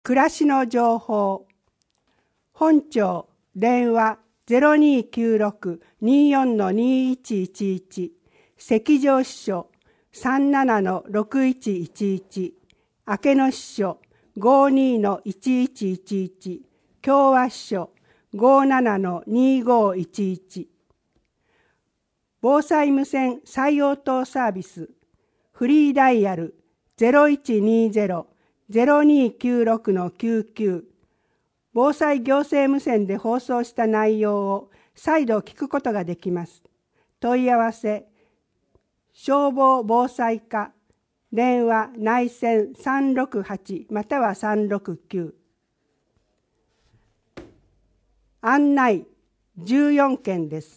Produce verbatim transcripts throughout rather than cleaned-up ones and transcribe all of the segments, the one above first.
暮らしの情報。本庁電話 ゼロにーきゅうろく にーよん にーいちいちいち、赤城支所 さんなな ろくいちいちいち、明野支所 ごにー いちいちいちいち、共和支所 ごなな にーごいちいち。防災無線最応答サービス、フリーダイヤル ゼロいちにーゼロ ゼロにーきゅうろく きゅうきゅう。防災行政無線で放送した内容を再度聞くことができます。問い合わせ、消防防災課、電話内線さんろくはちまたはさんろくきゅう。案内じゅうよんけんです。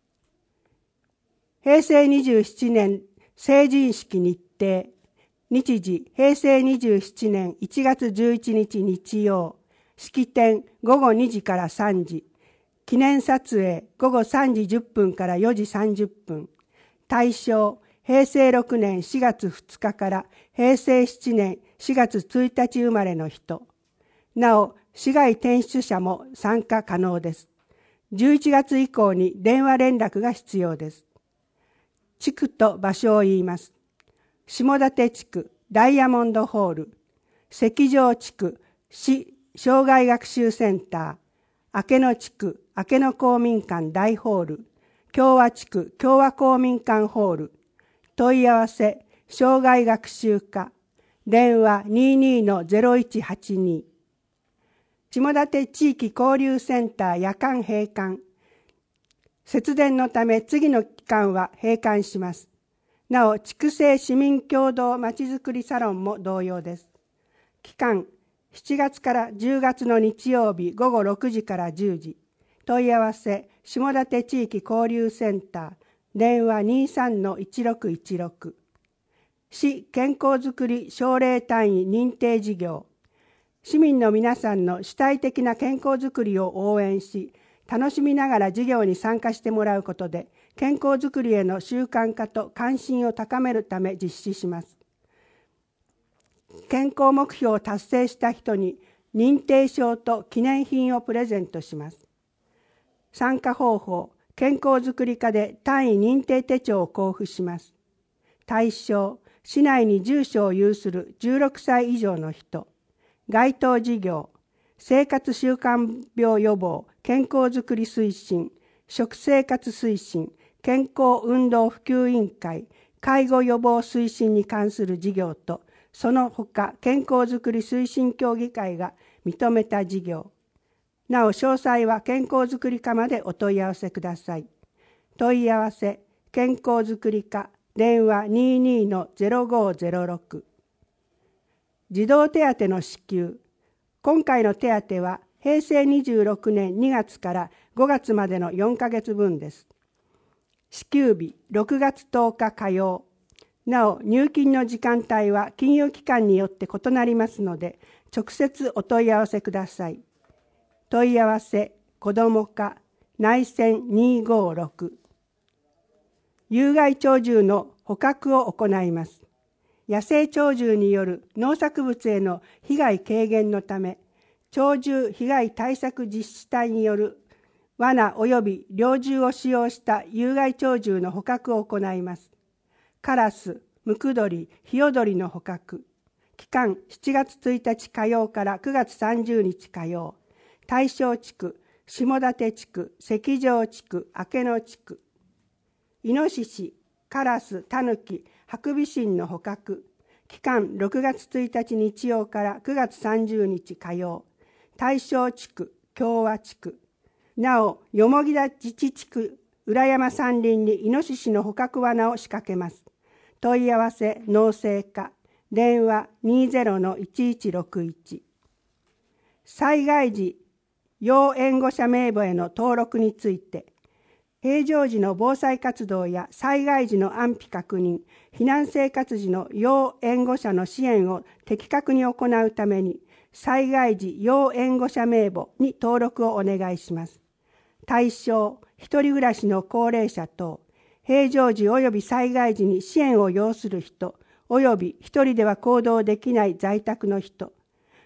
平成にじゅうななねん成人式日程。日時、平成にじゅうななねんいちがつじゅういちにち日曜。式典ごごにじからさんじ。記念撮影ごごさんじじゅっぷんからよじさんじゅっぷん。対象、平成ろくねんしがつふつかから平成しちねんしがつついたち生まれの人。なお、市外転出者も参加可能です。じゅういちがつ以降に電話連絡が必要です。地区と場所を言います。下館地区ダイヤモンドホール、赤城地区市障害学習センター、明野地区明野公民館大ホール、共和地区共和公民館ホール。問い合わせ、障害学習課、電話 にーにーのゼロいちはちに。下館地域交流センター夜間閉館。節電のため次の期間は閉館します。なお、筑西市民共同まちづくりサロンも同様です。期間、しちがつからじゅうがつの日曜日ごごろくじからじゅうじ。問い合わせ、下館地域交流センター、電話 にーさんのいちろくいちろく。市健康づくり奨励単位認定事業。市民の皆さんの主体的な健康づくりを応援し、楽しみながら事業に参加してもらうことで、健康づくりへの習慣化と関心を高めるため実施します。健康目標を達成した人に認定証と記念品をプレゼントします。参加方法、健康づくり課で単位認定手帳を交付します。対象、市内に住所を有するじゅうろくさい以上の人。該当事業、生活習慣病予防、健康づくり推進、食生活推進、健康運動普及委員会、介護予防推進に関する事業と、その他健康づくり推進協議会が認めた事業。なお、詳細は健康づくり課までお問い合わせください。問い合わせ、健康づくり課、電話 にーにーのゼロごゼロろく。児童手当の支給。今回の手当は平成にじゅうろくねんにがつからごがつまでのよんかげつぶんです。支給日ろくがつとおか火曜。なお、入金の時間帯は金融機関によって異なりますので、直接お問い合わせください。問い合わせ、子ども課、内線にーごーろく。有害鳥獣の捕獲を行います。野生鳥獣による農作物への被害軽減のため、鳥獣被害対策実施隊による罠及び猟銃を使用した有害鳥獣の捕獲を行います。カラス、ムクドリ、ヒヨドリの捕獲。期間しちがつついたち火曜からくがつさんじゅうにち火曜。対象地区、下館地区、赤城地区、明野地区。イノシシ、カラス、タヌキ、ハクビシンの捕獲。期間ろくがつついたち日曜からくがつさんじゅうにち火曜。対象地区、共和地区。なお、よもぎ田自治地区、浦山山林にイノシシの捕獲罠を仕掛けます。問い合わせ、農政課、電話 にーぜろのいちいちろくいち。災害時、要援護者名簿への登録について、平常時の防災活動や災害時の安否確認、避難生活時の要援護者の支援を的確に行うために、災害時要援護者名簿に登録をお願いします。対象、一人暮らしの高齢者等、平常時及び災害時に支援を要する人、及び一人では行動できない在宅の人、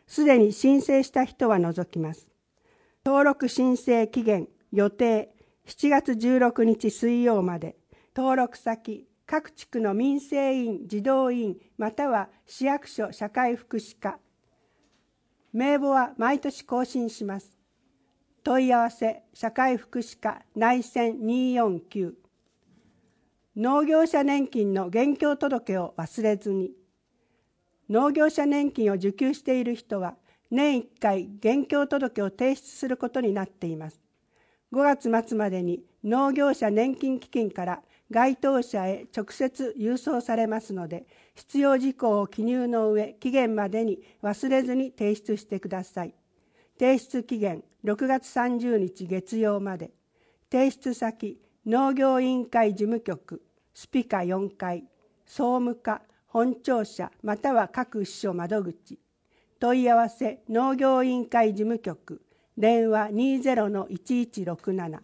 すでに申請した人は除きます。登録申請期限予定しちがつじゅうろくにち水曜まで。登録先各地区の民生委員、児童委員または市役所社会福祉課。名簿は毎年更新します。問い合わせ社会福祉課内線にーよんきゅう。農業者年金の現況届を忘れずに。農業者年金を受給している人は年いっかい現況届を提出することになっています。ごがつ末までに農業者年金基金から該当者へ直接郵送されますので、必要事項を記入の上、期限までに忘れずに提出してください。提出期限ろくがつさんじゅうにち月曜まで。提出先農業委員会事務局スピカよんかい、総務課本庁舎または各支所窓口。問い合わせ農業委員会事務局電話 にーぜろのいちいちろくなな。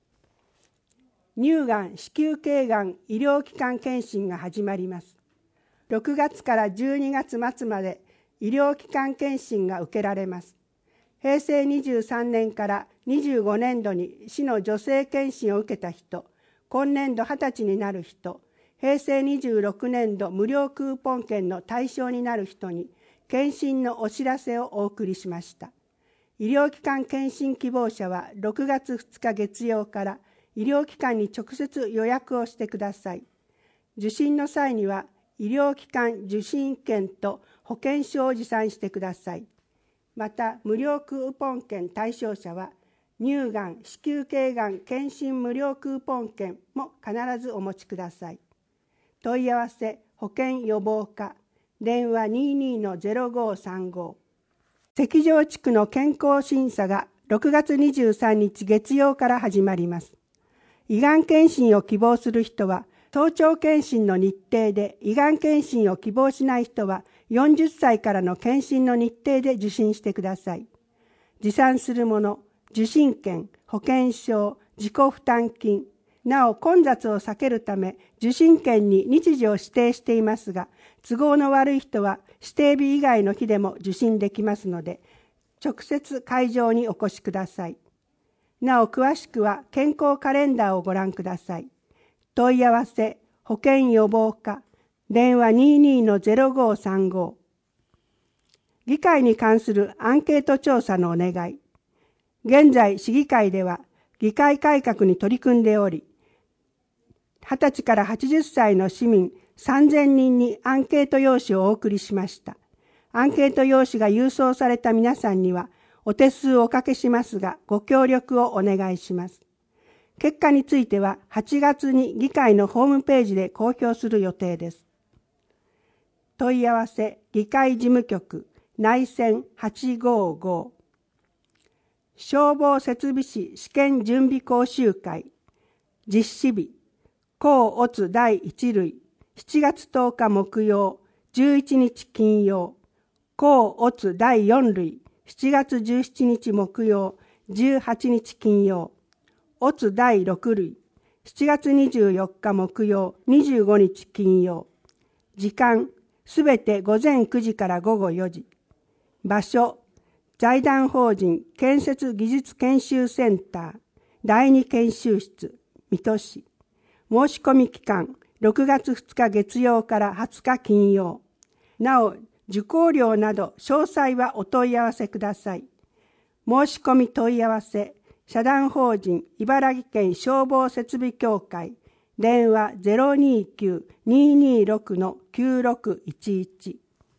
乳がん子宮頸がん医療機関検診が始まります。ろくがつからじゅうにがつ末まで医療機関検診が受けられます。へいせいにじゅうさんねんからにじゅうごねんどに市の女性検診を受けた人、今年度はたちになる人、へいせいにじゅうろくねんど無料クーポン券の対象になる人に検診のお知らせをお送りしました。医療機関検診希望者はろくがつふつか月曜から医療機関に直接予約をしてください。受診の際には医療機関受診券と保険証を持参してください。また無料クーポン券対象者は乳がん、子宮頸がん検診無料クーポン券も必ずお持ちください。問い合わせ保健予防課電話 にーにーのゼロごーさんご。関条地区の健康審査がろくがつにじゅうさんにち月曜から始まります。胃がん検診を希望する人は早朝検診の日程で、胃がん検診を希望しない人はよんじゅっさいからの検診の日程で受診してください。持参するもの、受診券、保険証、自己負担金。なお混雑を避けるため受診券に日時を指定していますが、都合の悪い人は指定日以外の日でも受診できますので、直接会場にお越しください。なお詳しくは健康カレンダーをご覧ください。問い合わせ保健予防課電話 にーにーのゼロごーさんご。議会に関するアンケート調査のお願い。現在市議会では議会改革に取り組んでおり、はたちからはちじゅっさいの市民さんぜんにんにアンケート用紙をお送りしました。アンケート用紙が郵送された皆さんにはお手数をおかけしますが、ご協力をお願いします。結果についてははちがつに議会のホームページで公表する予定です。問い合わせ議会事務局内線はちごーご。消防設備士試験準備講習会実施日甲乙だいいちるいしちがつとおか木曜じゅういちにち金曜、甲乙だいよんるいしちがつじゅうしちにち木曜じゅうはちにち金曜、乙だいろくるいしちがつにじゅうよっか木曜にじゅうごにち金曜。時間すべて午前くじから午後よじ。場所財団法人建設技術研修センターだいに研修室水戸市。申し込み期間ろくがつふつか月曜からはつか金曜。なお受講料など詳細はお問い合わせください。申し込み問い合わせ社団法人茨城県消防設備協会電話 ゼロにーきゅう にーにーろく きゅうろくいちいち。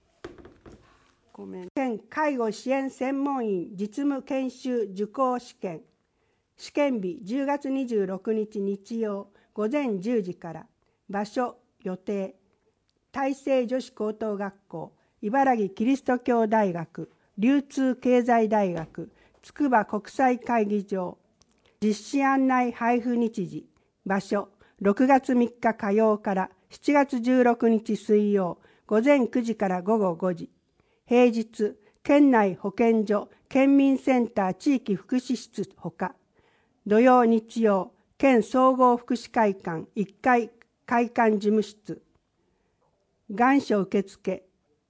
県介護支援専門員実務研修受講試験試験日じゅうがつにじゅうろくにち日曜午前じゅうじから。場所予定大成女子高等学校茨城キリスト教大学流通経済大学筑波国際会議場。実施案内配布日時場所ろくがつみっか火曜からしちがつじゅうろくにち水曜午前くじから午後ごじ。平日県内保健所県民センター地域福祉室ほか、土曜日曜県総合福祉会館いっかい会館事務室。願書受付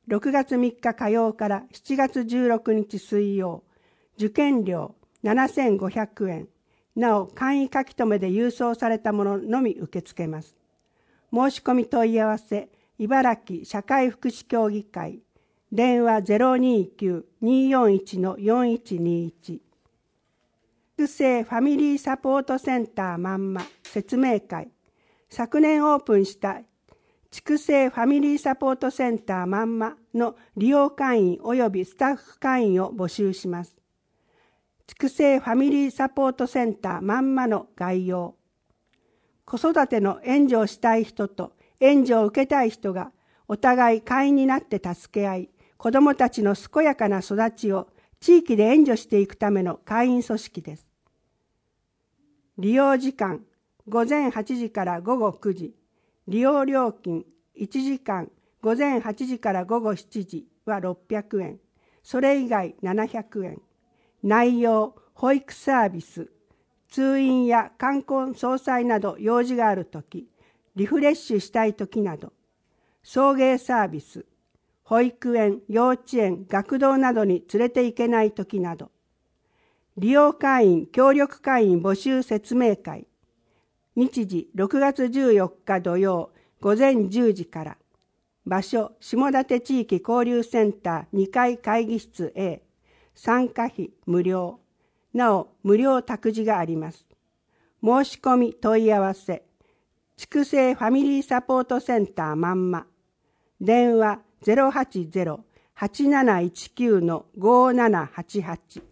ろくがつみっか火曜からしちがつじゅうろくにち水曜、受験料ななせんごひゃくえん。なお、簡易書き留めで郵送されたもののみ受け付けます。申し込み問い合わせ、茨城社会福祉協議会、電話 ゼロにーきゅう にーよんいち よんいちにいち。育成ファミリーサポートセンターまんま説明会。昨年オープンした筑西ファミリーサポートセンターまんまの利用会員及びスタッフ会員を募集します。筑西ファミリーサポートセンターまんまの概要。子育ての援助をしたい人と援助を受けたい人がお互い会員になって助け合い、子どもたちの健やかな育ちを地域で援助していくための会員組織です。利用時間、午前はちじから午後くじ。利用料金、いちじかん、午前はちじから午後しちじはろっぴゃくえん。それ以外ななひゃくえん。内容、保育サービス、通院や冠婚葬祭など用事があるとき、リフレッシュしたいときなど、送迎サービス、保育園、幼稚園、学童などに連れて行けないときなど、利用会員、協力会員募集説明会、日時ろくがつじゅうよっか土曜午前じゅうじから、場所、下館地域交流センターにかい会議室 A、参加費無料、なお無料託児があります。申し込み問い合わせ、筑西ファミリーサポートセンターまんま、電話 ゼロはちゼロ はちなないちきゅう ごーななはちはち。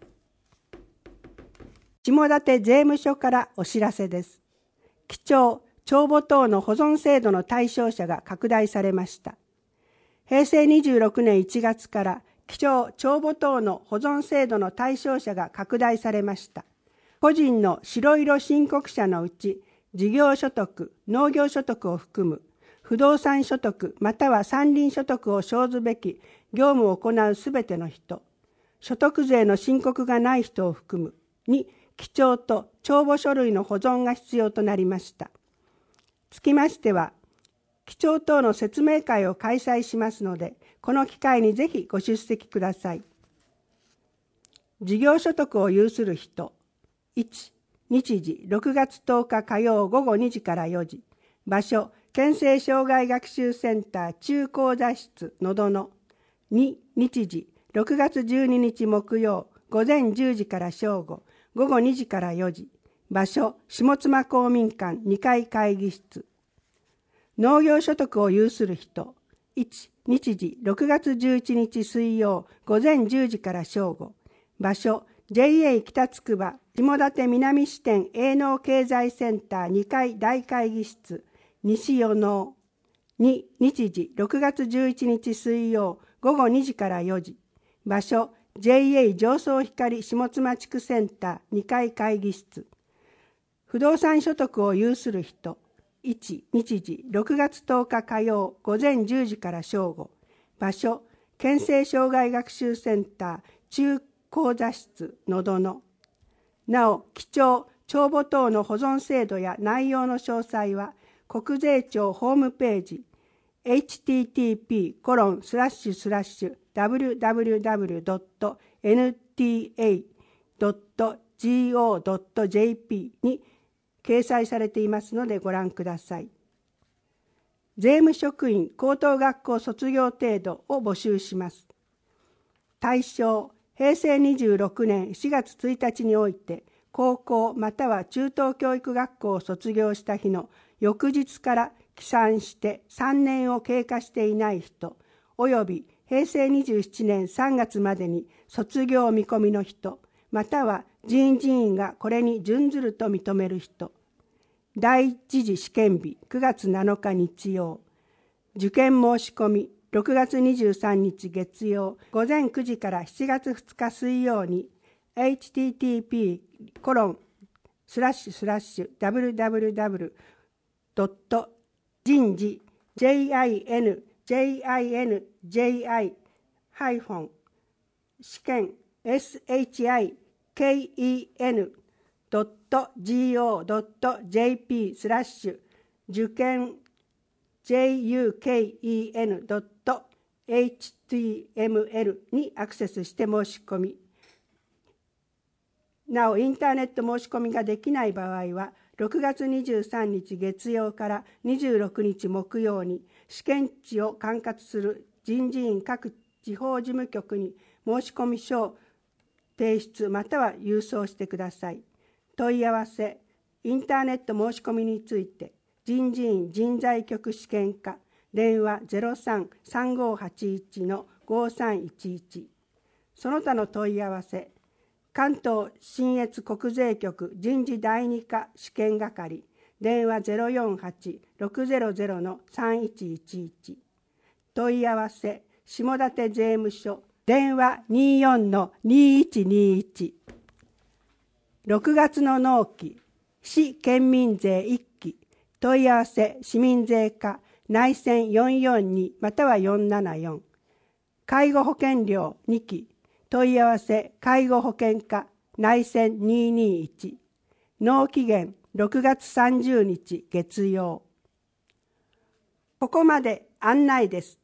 下館税務署からお知らせです。記帳、帳簿等の保存制度の対象者が拡大されました。へいせいにじゅうろくねんいちがつから記帳、帳簿等の保存制度の対象者が拡大されました。個人の白色申告者のうち、事業所得、農業所得を含む、不動産所得または山林所得を生ずべき業務を行うすべての人、所得税の申告がない人を含むに、記帳と帳簿書類の保存が必要となりました。つきましては、記帳等の説明会を開催しますので、この機会にぜひご出席ください。事業所得を有する人、いち、日時ろくがつとおか火曜午後にじからよじ、場所、県政障害学習センター中講座室のどの。に、日時ろくがつじゅうににち木曜午前じゅうじから正午、午後にじからよじ、場所、下妻公民館にかい会議室。農業所得を有する人、いち、日時ろくがつじゅういちにち水曜午前じゅうじから正午、場所、ジェイエー 北つくば下館南支店営農経済センターにかい大会議室西与能。に、日時ろくがつじゅういちにち水曜午後にじからよじ、場所、ジェイエー 上総光下妻地区センターにかい会議室。不動産所得を有する人、いち、日時ろくがつとおか火曜午前じゅうじから正午、場所、県政障害学習センター中講座室のどの。なお、記帳、帳簿等の保存制度や内容の詳細は、国税庁ホームページ、エイチティーティーピーコロンスラッシュスラッシュダブリューダブリューダブリュードットエヌティーエードットジーオードットジェーピー に掲載されていますのでご覧ください。税務職員高等学校卒業程度を募集します。対象、へいせいにじゅうろくねんしがつついたちにおいて高校または中等教育学校を卒業した日の翌日から起算してさんねんを経過していない人、およびへいせいにじゅうななねんさんがつまでに卒業見込みの人、または人事院がこれに準ずると認める人。第一次試験日くがつなのか日曜。受験申し込みろくがつにじゅうさんにち月曜午前くじからしちがつふつか水曜に エイチティーティーピーコロンスラッシュスラッシュダブリューダブリューダブリュードット人事 ジェイアイエヌジェイアイエヌジェイアイ ハイフォン試験 エスエイチアイケーイーエヌ ドットジーオードットジェーピー スラッシュ受験 ジェイユーケーイーエヌ ドットエイチティーエムエル にアクセスして申し込み、なおインターネット申し込みができない場合は、ろくがつにじゅうさんにち月曜からにじゅうろくにち木曜に試験地を管轄する人事院各地方事務局に申し込み書を提出または郵送してください。問い合わせ、インターネット申し込みについて、人事院人材局試験課、電話 ゼロさん さんごーはちいち のごさんいちいち。その他の問い合わせ、関東信越国税局人事第二課試験係、電話 ゼロよんはち ろくゼロゼロ のさんいちいちいち。問い合わせ、下館税務署、電話 にじゅうよん のにいちにいち。ろくがつの納期、市県民税いっき、問い合わせ市民税課内線よんよんにまたはよんななよん。介護保険料にき、問い合わせ介護保険課内線にーにーいち。納期限ろくがつさんじゅうにち月曜。ここまで案内です。